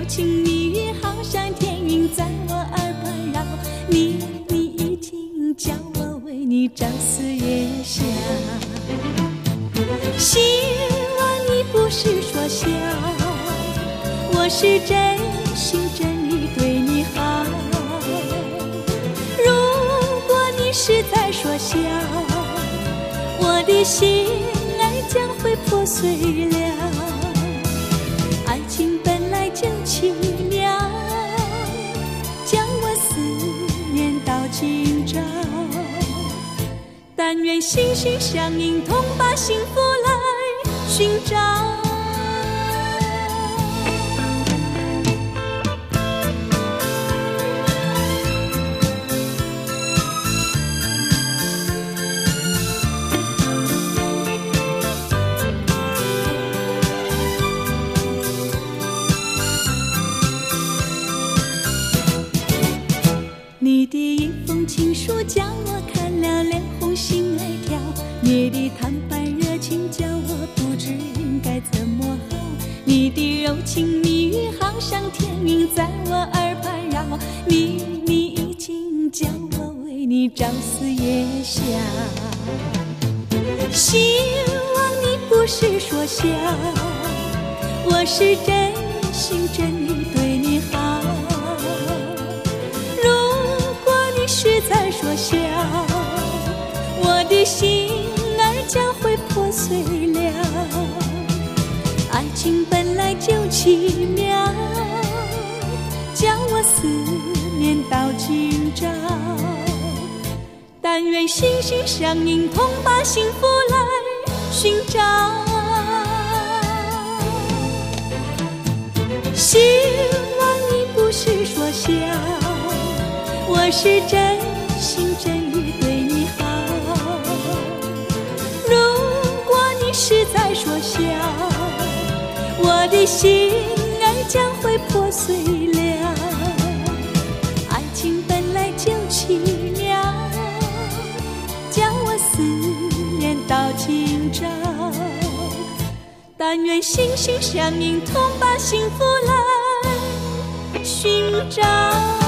情蜜语好像天云在我耳畔绕，你已经叫我为你朝思夜想。希望你不是说笑，我是真心真意对你好。如果你是在说笑，我的心爱将会破碎了。爱情本来就奇妙，将我思念到今朝。但愿心心相印，同把幸福来寻找。你的一封情书将我看了脸红心爱跳，你的坦白热情叫我不知应该怎么好。你的柔情蜜语好像天云在我耳畔绕，你已经叫我为你朝思夜想。希望你不是说笑，我是真心真意对你好。是在说笑，我的心儿将会破碎了。爱情本来就奇妙，将我思念到今朝。但愿心心相印，同把幸福来寻找。希望你不是说笑，我是真心真意对你好。如果你是在说笑，我的心儿将会破碎了。爱情本来就奇妙，将我思念到今朝。但愿心心相印，同把幸福来寻找。